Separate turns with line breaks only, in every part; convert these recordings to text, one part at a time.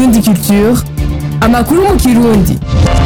Indundi Culture, amakuru mu Kirundi.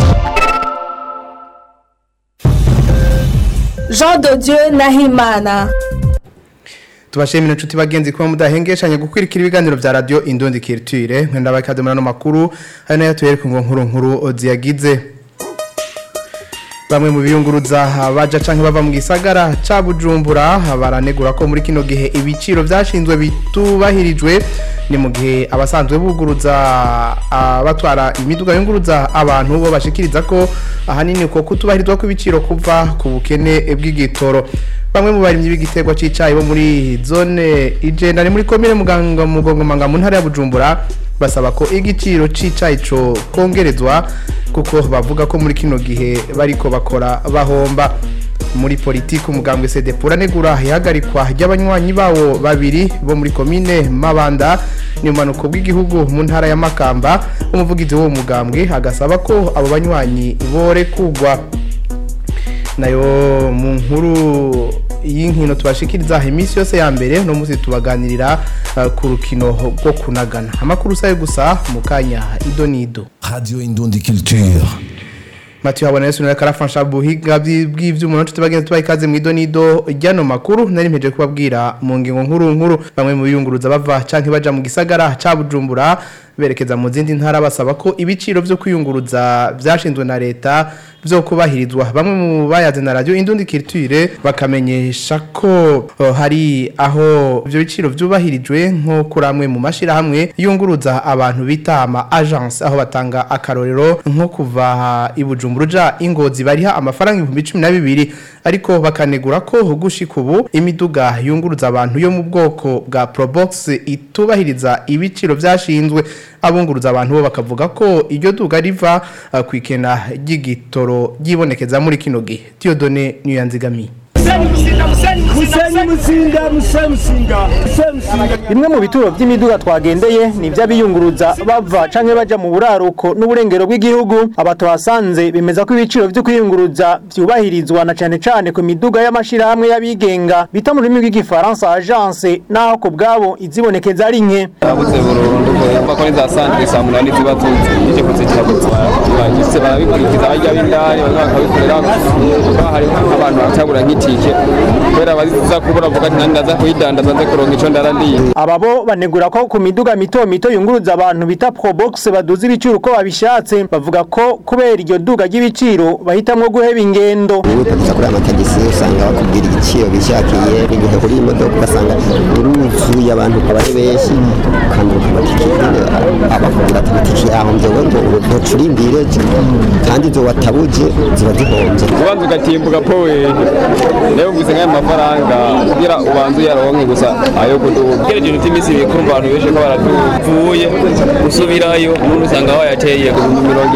Jean de Dieu Nahimana.
Tubashimira inshuti bagenzi kuba mudahengeshanya gukwirikira ibiganiro vya radio Indundi Culture nkenda bakadumana no makuru hari nayo tuyereka ngo nkuru ziyagize. Bamwe mu biyunguruza baja canke bava mu gisagara ca Bujumbura baranegura ko muri kino gihe ibiciro vyashinzwe bitubahirijwe ni mu gihe abasanzwe buguruza batwara imiduga yunguruza abantu bo bashikiriza ko ahanini ko kutubahirizwa kw'ibiciro kuva ku bukene bw'igitoro. Bamwe mu barimyi b'igiterwa c'icayi bo muri zone igenda ni muri komine Mugongomanga mu ntara ya Bujumbura basaba ko igiciro c'icayi co kongerezwa kuko bavuga ko muri kino gihe bariko bakora bahomba. Muri politiki umugambwe CDP uranegura ihagarikwa ry'abanywanyi bawo babiri bo muri komine Mabanda ni manuko bw'igihugu mu ntara ya Makamba. Umuvugizi wo mugambwe agasaba ko abo banywanyi bore kugwa. Nayo mu nkuru y'inkino tubashikiriza imisi yose ya mbere no muzi tubaganirira ku rukino rwo kunagana. Amakuru sayo gusa mu kanya idonido.
Radio Indundi Culture.
Mathieu habona Yesu na Karafansha buhiga bw'ivyumuntu tubagenza tubakaze mu idonido ryano makuru nari mpeje kubabwira mu ngingo nkuru bamwe mu biyunguruza bava canke baja mu gisagara ca Bujumbura berekeza mu zindi ntara basaba ko ibiciro vyo kwiyunguruza vyashinzwe na leta vyo kubahirizwa. Bamwe mu bayaze na radio Indundi Culture bakamenyesha ko hari aho ivyo biciro vyubahirijwe nko kuramwe mu mashira hamwe yunguruza abantu bita ama agence aho batanga akarorero nko kuva Bujumbura Ingozi bariha amafaranga 12,000 ariko bakanegura ko gushika ubu imiduga yunguruza abantu yo mu bwoko bwa Probox itubahiriza ibiciro vyashinzwe. Abunguruza abantu bo bakavuga ko iryo duga riva kwikena ry'igitoro gibonekeza muri kino gihe. Theodone Niyanzigami.
Bimwe mu bituro by'imiduga twagendeye ni by'abiyunguruza bava canke baja mu buraruko n'uburengero bw'igihugu. Abatohasanze bemeza ko ibiciro byo kwiyunguruza byubahirizwa na cane ku miduga y'amashira hamwe y'abigenga bita mu rurimi rw'igifaransa agence naho ko bwabo izibonekeza ari nke.
Abuze burundu ko bakora zasanzwe samunani zibatunze ije kuzitabutsa bagise barabikurikiza bajya bindari bakabikorera hari abantu batabura nk'itike kubera baziza kubura vuga ati ndaza kuyidandaza nze kuronka ico ndarandi. Ababo banegura ko ku miduga mito yunguruza abantu bita Probox baduza ibiciro uko babishatse bavuga ko kubera iryo duga ry'ibiciro bahitamwo guheba ingendo.
Utaza kuri amatagisi usanga bakubwira igiciro bishakiye igihe kuri imodoka ugasanga uruzuye abantu abari benshi kandi batikire abakubwira ati bitiki aho ngewe ngo uturindire kandi zo watabuje ziba zihomze.
Ubanza ugatimbuka powe leo gusenga amafaranga kugira ubanze yaronke gusa ayo kudugereje n'imisi bikumva abantu beshe ko baratuvuye usubirayo umuntu usanga wayateye ku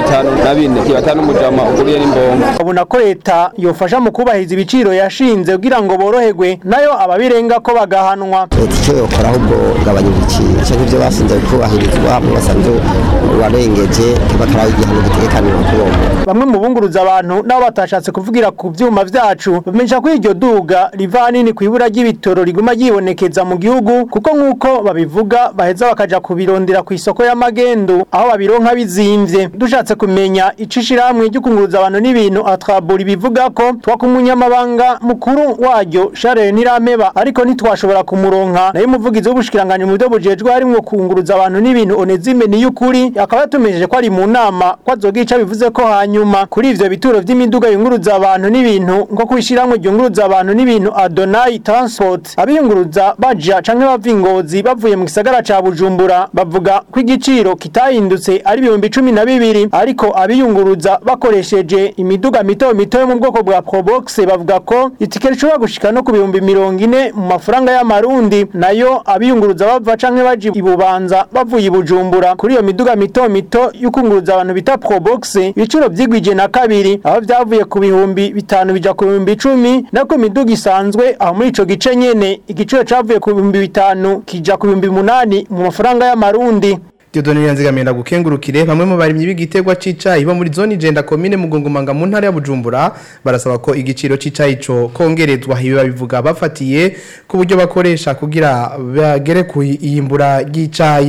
54 kibatanu mujama ukuriye n'imbongo.
Abona ko leta yofasha mu kubahiriza ibiciro yashinze kugira ngo boroherwe nayo ababirenga ko bagahanwa.
Icyo yokora ahubwo gabanya ibiciro cyangwa ibyo basinze kubahirizwa mu basanzwe warengeje bakaraye igihano gitegekanira kubona.
Bamwe mu bunguruza abantu nabo batashatse kuvugira ku vyuma vyacu bamenyesha ko iryo duga riva nini kwibura ry'ibitoro riguma yibonekeza mu gihugu kuko nkuko babivuga baheza bakaja kubirondera ku isoko y'amagendo aho babironka bizimvye. Dushatse kumenya icishira hamwe ryo kunguruza abantu n'ibintu atraburi bivuga ko twakumunyamabanga mukuru waryo Charles Nirameba ariko ntitwashobora kumuronka nayo umuvugizi w'ubushikiranganje mu byo bujejwe harimo kunguruza abantu n'ibintu Onezime Niyukuri akaba yatumejeje ko ari mu nama ko azogica bivuze ko hanyuma kuri ivyo bituro vy'imiduga yunguruza abantu n'ibintu nko kwishiramwe yunguruza abantu n'ibintu Adonai Transport abiyunguruza baja canke bava Ingozi bavuye mu gisagara ca Bujumbura bavuga ko igiciro kitahindutse ari 12,000 ariko abiyunguruza bakoresheje imiduga mito yo mu bwoko bwa Probox bavuga ko itikeri cyo gushika no ku 40,000 mu mafaranga y'amarundi nayo abiyunguruza bava canke baje ibubanza bavuye Bujumbura kuri iyo miduga mito yukunguruza abantu bita Probox ibiciro byigwije na kabiri aho byavuye ku 5,000 bija ku 10,000 nako miduga isanzwe aho muri ico gice nyene igiciro cavuye ku 5,000 kija ku 8,000 mu mafaranga y'amarundi.
Theodone Niyanzigamiye gukengurukire bamwe mu barimyi b'igiterwa c'icayi bo muri zone igenda komine Mugongomanga mu ntara ya Bujumbura barasaba ko igiciro c'icayi co kongerezwa ibi babivuga bafatiye ku buryo bakoresha kugira bagere ku iyimbura ry'icayi.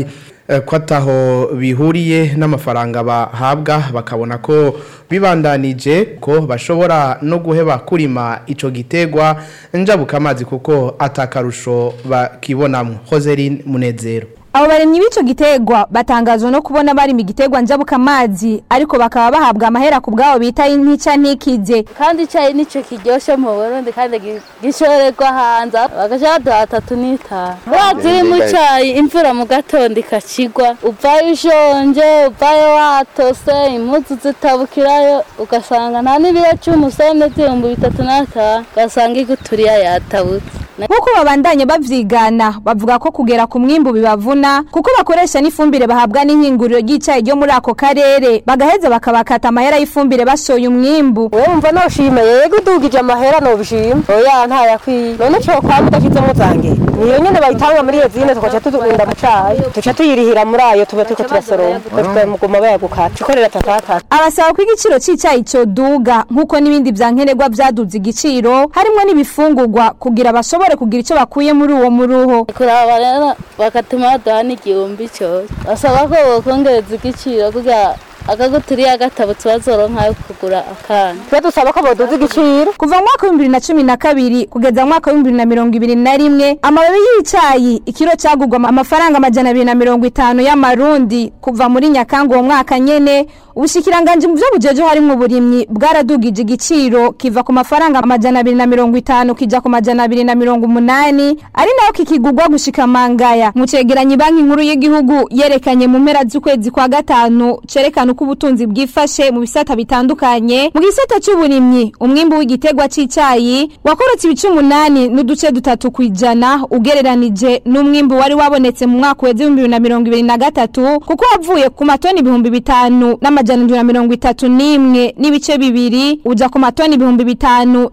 ko ataho bihuriye n'amafaranga bahabwa bakabona ko bibandanije ko bashobora no guheba kurima ico gitegwa njabuka amazi kuko atakarusho bakibonamwe. Joseline Munezero.
Abo baremyi b'ico gitegwa batangazwa no kubona bari mu gitegwa njabuka amazi ariko bakaba bahabwa amahera ku bwabo bita intica ntikize
kandi cyayi nico kiryoshe mu Burundi kandi gishorerwa hanze bagashaka 3 baziri mu cyayi imvura mu gatondo ikakigwa uvayo ushonje uvayo watose impuzu zitabukirayo ugasanga nta n'ibiro cy'umusende by'ibihumbi 3 gasanga iguturiya yatabutse.
Nkuko babandanye bavyigana bavuga ko kugera ku mwimbu bibavuna kuko bakoresha n'ifumbire bahabwa n'inkinguriro ry'icayi ryo muri ako karere bagaheza bakabakata amahera y'ifumbire basoye umwimbu.
We umva no shime yego dugije amahera no bishima oya nta yakwi none cyo kwamba kizemo zange niyo nyene bayitanga muri yezine tukaca tudunda mu cayi tuca tuyirihira muri ayo tuba tuko turasoroma twa mugoma bayagukata ikorera tatata.
Abasaba ko igiciro c'icayi cyo duga nkuko nibindi byankenerwa byaduze igiciro harimo n'ibifungurwa kugira bashobore kugira ico bakuye muri uwo muruho.
Kuraba rero bakatuma dani igihumbi cyo basaba ko bokongereza igiciro kugira akaguturiya gatabutse bazoronka yo kugura akana.
Twe dusaba ko boduza igiciro
kuva mu mwaka wa 2012 kugeza mu mwaka wa 2021 amababi y'icayi ikiro cyagurwa amafaranga 250 y'amarundi kuva muri Nyakango uwo mwaka nyene ubushikiranganje mu byo bujeje hari mu burimyi bwaradugije igiciro kiva ku mafaranga 250 kija ku 280 ari nayo kikigurwa gushika mangaya mu cegeranyi banki nkuru y'igihugu yerekanye mu mpera z'ukwezi kwa gatanu cerekana uko ubutunzi bwifashe mu bisata bitandukanye. Mu gisata cy'uburimyi umwimbu w'igitegwa c'icayi wakorotse ibice 8 n'uduce 3 kwijana ugereranije n'umwimbu wari wabonetse mu mwaka wa 2023 kuko wavuye ku matoni 5,000 n'amajana n'ibice 2 uja ku matoni 5,000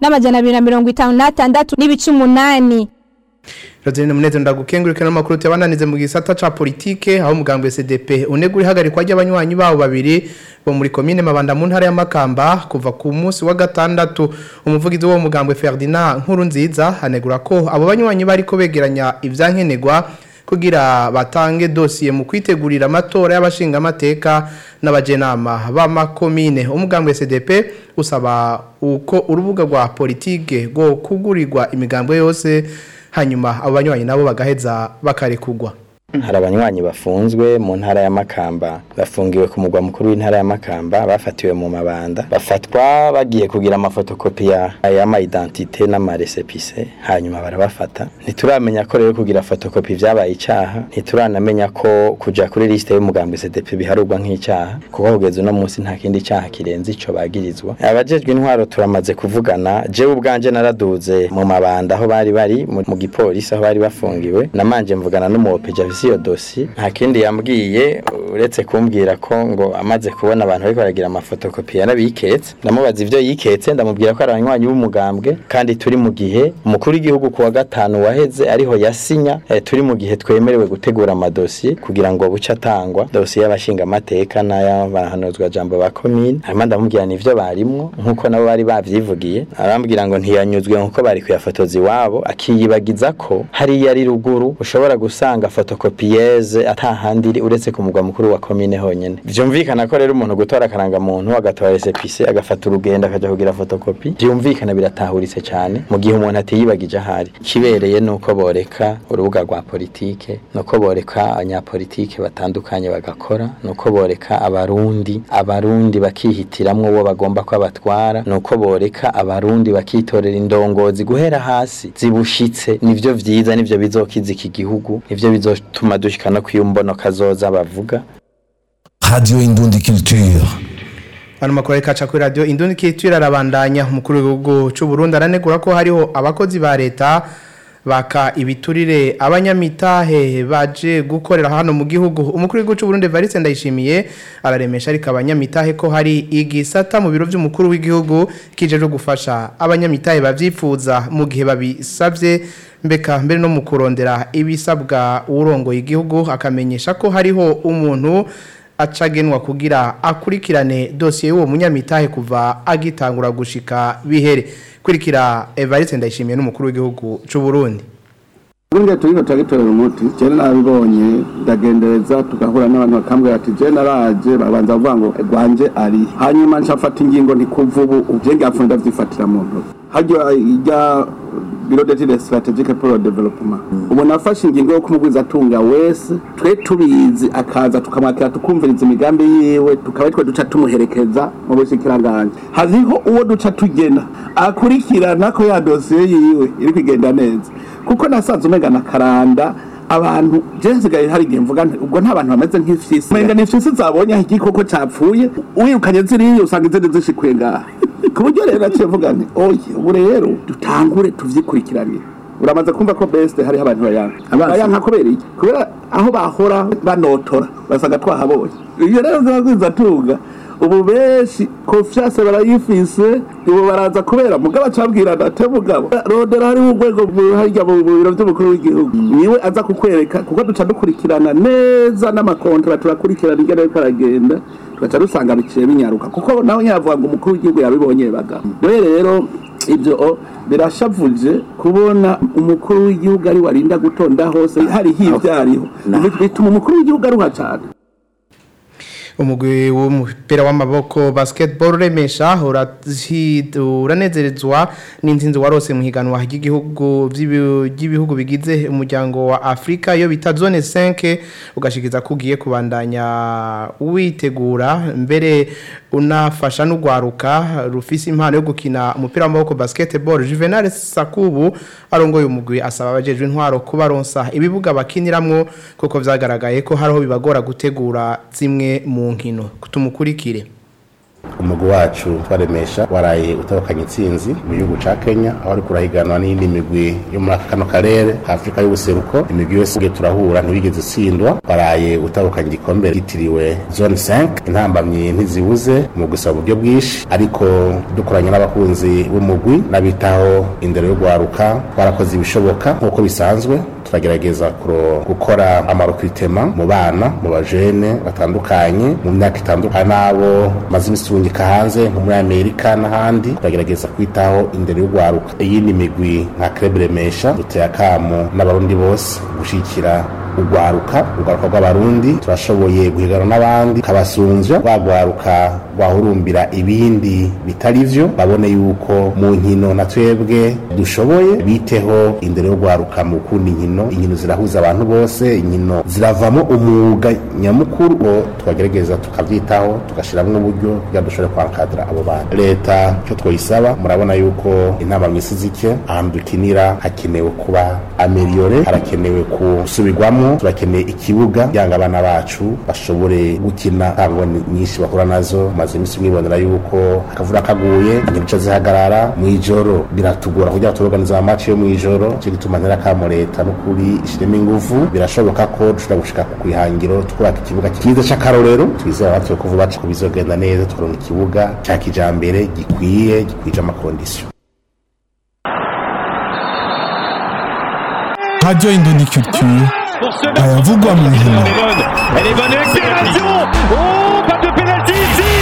n'amajana n'ibice 8.
Rodzine Munezero ndagukengurike n'amakuru y'abandanize mu gisata ca politike aho mugambwe CDP unegura ihagarikwa ry'abanywanyi babo babiri bo muri commune Mabanda mu ntara ya Makamba kuva ku munsi wa gatandatu. Umuvugizi wo mugambwe Ferdinand Nkurunziza anegura ko abo banywanyi bariko begeranya ivyankenegwa kugira batange dosiye mu kwitegurira amatora y'abashinga amateka n'abajenama b'amakomine. Umugambwe CDP usaba uko urubuga rwa politike go kugurirwa imigambwe yose hanyuma abo banywanyi nabo bagaheza bakarekugwa.
Hari abanywanyi bafunzwe mu ntara ya Makamba bafungiwe ku mugwa mukuru w'intara ya Makamba bafatiwe mu Mabanda bafatwa bagiye kugira amafotokopi ya ma identité n'amaresepise hanyuma barabafata. Ntituramenya ko rero kugira fotokopi vyabaye icaha, ntituranamenya ko kuja kuri liste y'umugambwe CDP biharurwa nk'icaha kuko kugeza no munsi nta kindi caha kirenze ico bagirizwa. Abajejwe intwaro turamaze kuvugana jewe ubwanje naraduze mu Mabanda aho bari mu gipolisi aho bari bafungiwe namanje mvugana n'umuopeja iyo dossier nta kindi yambwiye uretse kumbwira ko ngo amaze kubona abantu bariko baragira amafotokopi yarabiketse. Ndamubaza ivyo yiketse ndamubwira ko ari abanywanyi b'umugambwe kandi turi mu gihe umukuru w'igihugu kuwa gatanu waheze ariho yasinya turi mu gihe twemerewe gutegura amadosiye kugira ngo buca atangwa dosiye y'abashinga amateka n'ayabahanozwa jambo ba commune. Hanyuma ndamubwira n'ivyo barimwo nkuko nabo bari bavyivugiye arambwira ngo ntiyanyuzwe nkuko bari kuyafotoza iwabo akiyibagiza ko hari yari ruguru ushobora gusanga fotokopi piyeze atahandi uretse ku mugwa mukuru wa commune honyene. Vyumvikana ko rero umuntu gutora karanga muntu agatwara resepise agafata urugendo akaja kugira fotokopi vyumvikana biratahuritse cyane mu gihe umuntu atiyibagije ahari. Kibereye nuko boreka urubuga rwa politike nuko boreka abanyapolitike batandukanye bagakora nuko boreka abarundi bakihitiramwo uwo bagomba ko abatwara nuko boreka abarundi bakitorera indongozi guhera hasi zibushitse. Nivyo vyiza nivyo bizokiza iki gihugu nivyo bizotuma dushikana kwiyumbono kazoza bavuga.
Radio Indundi Culture.
Hano makuru kaca kuri Radio Indundi Culture arabandanya umukuru w'igihugu cy'u Burundi aranegura ko hariho abakozi ba leta baka ibiturire abanyamitahe baje gukorera hano mu gihugu. Umukuru w'igihugu cy'u Burundi Evariste Ndayishimiye araremesha ariko abanyamitahe ko hari igisata mu biro by'umukuru w'igihugu kijeje gufasha abanyamitahe bavyifuza mu gihe babisabye mbere no mu kurondera ibisabwa urongo y'igihugu akamenyesha ko hariho umuntu acagenwa kugira akurikirane dosiye y'uwo munyamitahe kuva agitangura gushika bihere. Kurikira Evariste Ndayishimiye n'umukuru w'igihugu cy'u Burundi.
Bunge turiko tagitorera umuti cyane nabibonye ndagendereza tugahura n'abantu bakambwira ati je naraje babanza kuvuga ngo rwanje ari hanyuma nshafata ingingo ntikuva ubu ugenge afunda vyifatira mu ntoki hajya ijya biro de strategic pro development ubu nafashe ingingo yo kumugwiza atunga wese twe tubizi akaza tukamwakira tukumviriza imigambi yiwe tukaba duca tumuherekeza mu bushikiranganje haziho uwo duca tugena akurikirana ko ya dossier yiwe iri kugenda neza kuko nasanze umenga na karanda abantu jenzigaye hari igihe mvuga ubwo nta bantu bameze nk'ifisi umenga n'ifisi zabonye aho igikoko capfuye wirukanye ziriyo usanga izindi zishikuye ngaha ku buryo rero naciye mvuga nti oye ubu rero dutangure tuvyikurikirane uramaze kumva ko best hari abantu bayanka kubera iki kubera aho bahora banotora basaga twahabonye iyo rero zagwiza tunga ubu beshi confiance barayifise ubu baraza kubera mugaba cabwirana ate mugabo rodera hari urwego harya mu biro by'umukuru w'igihugu niwe aza kukwereka kuko duca dukurikirana neza n'amakontra turakurikirana ingene ariko aragenda tugaca dusanga biciye binyaruka kuko nawe yavuga ngo umukuru w'igihugu yabibonye baga rero ibyo birashavuje kubona umukuru w'igihugu ari warinda gutonda hose hari hivyariho bituma umukuru w'igihugu aruha cyane.
Umugwi w'umupira w'amaboko basketball remesha uranezerezwa n'intsinzi warose mu higanwa ry'ibihugu bigize umuryango wa Afrika yo bita zone 5 ugashikiza kugiye kubandanya witegura mbere unafasha n'ugwaruka rufise impano yo gukina umupira w'amaboko basketball. Juvenal Sakubu arongoye umugwi asaba abajejwe intwaro kubaronsa ibibuga bakiniramwo kuko vyagaragaye ko hariho bibagora gutegura zimwe mu nkino kutumukurikire.
Umugwi wacu twaremesha waraye utabakanye intsinzi mu gihugu ca Kenya aho ari kurahiganwa n'indi migwi yo muri kano karere Afrika y'ubuseruko imigwi yose turahura ntibigeze tsindwa waraye utabakanye igikombe gitiriwe zone 5 intambamye ntizibuze mu gusaba uburyo bwishi ariko dukoranye n'abakunzi b'umugwi nabitaho indero yo gwaruka twarakoze ibishoboka nkuko bisanzwe turagerageza gukora amarokwitema mu bana mu bajene batandukanye mu myaka itandukanye nabo mazimistungika hanze nko muri Amerika n'ahandi turagerageza kwitaho indero y'ugwaruka iyi ni migwi nka Club Remesha duteye akamo n'abarundi bose gushikira ugwaruka rw'abarundi turashoboye guhigana n'abandi kabasunzwe bagwaruka bahurumbira ibindi bitari vyo babone yuko mu nkino na twebwe dushoboye biteho indero y'ugwaruka mu kundi inkino zirahuza abantu bose inkino ziravamo umwuga nyamukuru ngo tukagerageza tukavyitaho tugashiramwe uburyo kugira dushobore kwankadra abo bana leta cyo twoyisaba murabona yuko intama mwisi zike ahantu dukinira hakenewe kuba ameliore harakenewe kusubirwamo turakeneye ikibuga byanga abana bacu bashobore gukina ntabwo nyinshi bakora nazo maze imisi mwibonera yuko akavura kaguye inyica zihagarara mu ijoro biratugora kugira turoganiza amamatch yo mu ijoro cyo gituma ntera kamo leta no kuri ishiremo ingufu birashoboka ko dushobora gushika ku kwihangiro twubaka ikibuga kiza cy'akarorero twizera batwe ko vuba ko bizogenda neza turonka ikibuga cya kijambere gikwije amakondisiyo.
Radio Indondi Culture ayavugwa mu nkino.
Elle est bonne accélération. Oh, pas de pénalty ici.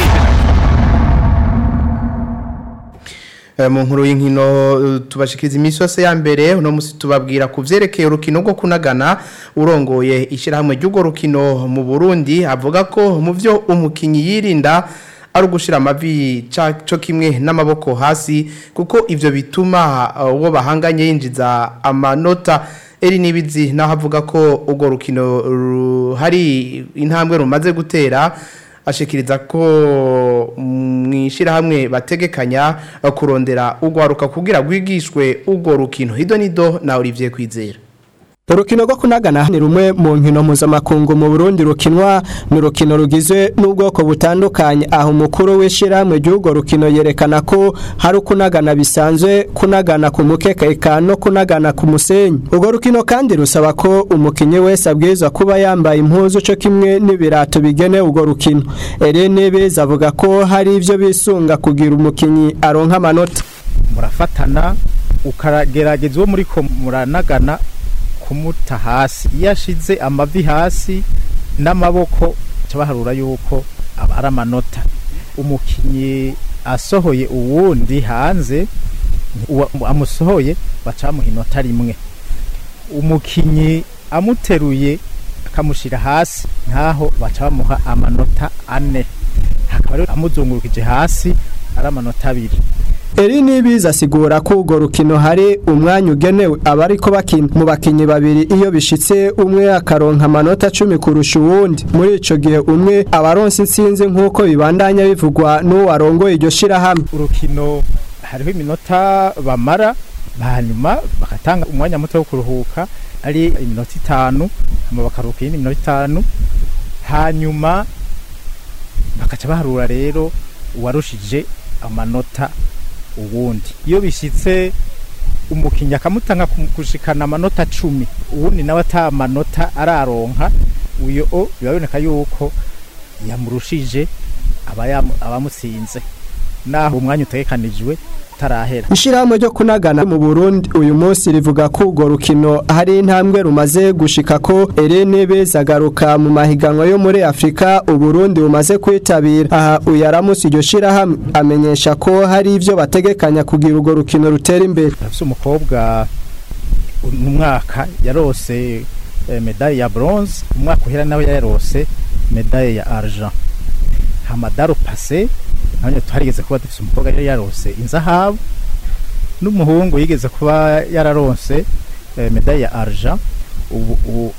Mu nkuru y'inkino tubashikiriza imisi yose ya mbere uno musi tubabwira kuvyerekeye urukino rwo kunagana urongoye ishirahamwe ry'ugo rukino mu Burundi avuga ko mu vyo umukinyi yirinda ari ugushira amavi cyo kimwe n'amaboko hasi kuko ivyo bituma uwo bahanganye yinjiza amanota. Eri nibizi naho avuga ko ugo rukino hari intambwe rumaze gutera ashikiriza ko mwishira hamwe bategekanya kurondera ugwaruka kugira gwigishwe ugo rukino Hidonido na Olivier Kwizera.
Urukino rwo kunagana ni rumwe mu nkino mpuzamakungu mu Burundi rukinwa n'urukino rugizwe n'ubwoko butandukanye aho umukuru w'ishirahamwe ry'urwo rukino yerekana ko hari kunagana bisanzwe kunagana ku mukeka no kunagana ku musenyi. Urwo rukino kandi rusaba ko umukinyi wese abwirizwa kuba yambaye impuzu cyo kimwe n'ibirato bigene urwo rukino. Irene Beza avuga ko hari ivyo bisunga kugira umukinyi aronka amanota.
Murafatana ukaragerageza muri ko muranagana kumuta hasi yashize amavi hasi n'amaboko cyabaharura yuko ari amanota umukinyi asohoye uwundi hanze amusohoye bacamuha inota rimwe umukinyi amuteruye akamushira hasi nkaho baca bamuha amanota 4 hakaba rero amuzungurukije hasi ari amanota 2.
Eri nibiza asigura ko urwo rukino hari umwanya ugenewe abariko bakina mu bakinyi babiri iyo bishitse umwe akaronka amanota 10 kurusha uwundi muri ico gihe umwe abaronse insinzi nkuko bibandanya bivugwa n'uwarongoye iryo shira hamwe.
Urukino hariho iminota bamara hanyuma bakatanga umwanya muto wo kuruhuka ari iminota 5 hama bakaruhuka indi minota 5 hanyuma bakaca baharura rero uwarushije amanota uwundi iyo bishitse umukinya akamutanga kushikana amanota 10 uwundi nawe ata manota araronka uyo biboneka yuko yamurushije abamutsinze naho umwanya utegekanijwe tarahera.
Ishirahamwe ryo kunagana mu Burundi uyu munsi rivuga ko urwo rukino hari intambwe rumaze gushika ko Erenebe zagaruka mu mahiganwa yo muri Afrika Uburundi bumaze kwitabira. Aha uyaramusi iryo shirahamwe amenyesha ko hari ivyo bategekanya kugira urwo rukino rutera imbere.
Afise umukobwa mu mwaka yarose medaille ya bronze, umwaka uhera nawe yarose medaille ya argent. Hamadaro passé nanye twarigeze kuba dufise umukobwa yari yarose inzahabu n'umuhungu yigeze kuba yararonse medaille ya argent ubu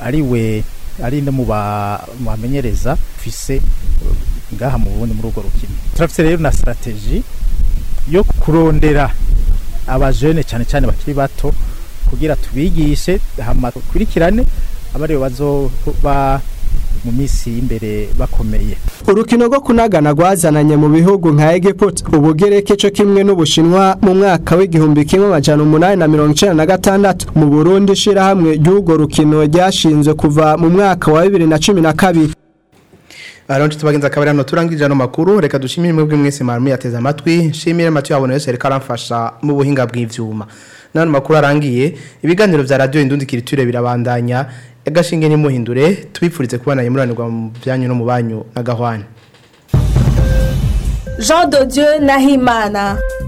ari no mu bamenyereza fise ngaha mu Burundi muri urwo rukino. Turafise rero na strategie yo kurondera abajene cyane bakiri bato kugira tubigishe hama kurikirane abari bazoba mu misi imbere bakomeye.
Urukino rwo kunagana rwazananye mu bihugu nka Egypt, Ubugereke cyo kimwe n'Ubushinwa mu mwaka w'igihumbi kimwe amajana 896 mu Burundi shirahamwe ry'urwo rukino ryashinzwe kuva mu mwaka wa 2012.
Aronje tubagenza kabari hano turangije no makuru reka dushimire mwebwe mwese marumi yateza amatwi shimire Mathieu abone wese reka aramfasha mu buhinga bw'ivyuma. Nano makuru arangiye ibiganiro vya radio Indundi Culture birabandanya agashinge ni muhindure tubipfurize kubana yemuranirwa mu byanyu no mu banyu na Gahwane.
Jean de Dieu Nahimana.